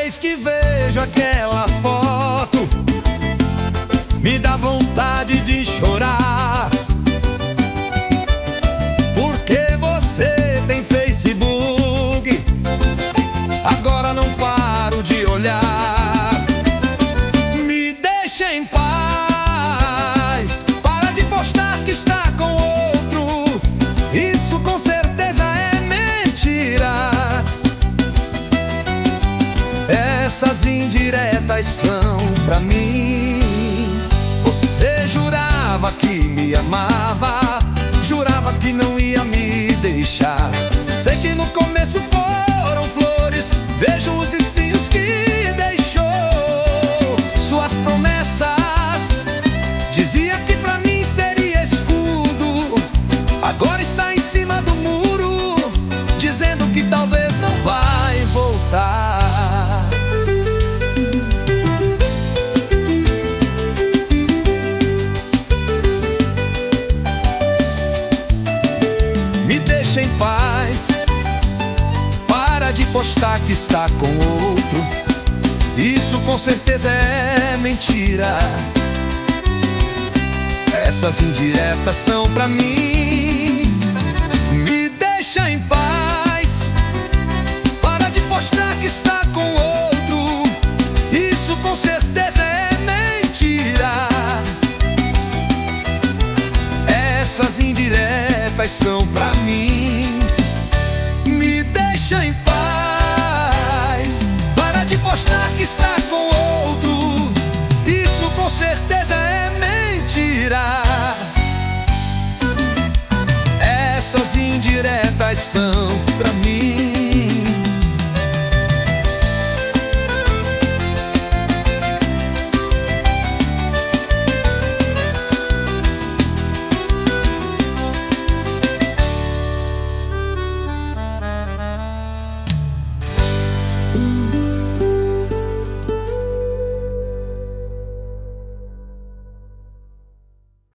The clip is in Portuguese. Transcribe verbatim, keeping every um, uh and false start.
vez que vejo aquela foto, me dá vontade de chorar. Porque você tem Facebook, agora não paro de olhar. Me deixa em paz, para de postar que está com outro. Isso com certeza é mentira. Essas indiretas são pra mim. Você jurava que me amava, jurava que não ia me deixar. Sei que no começo foram flores, vejo os espinhos que deixou. Suas promessas, dizia que pra mim seria escudo. Agora está em cima do muro, dizendo que talvez não vai voltar. Me deixa em paz, para de postar que está com outro. Isso com certeza é mentira. Essas indiretas são pra mim. Me deixa em paz, para de postar que está com outro. Isso com certeza é mentira. Essas indiretas são pra mim. Me deixa em paz, para de postar que está com outro. Isso com certeza é mentira. Essas indiretas são pra mim.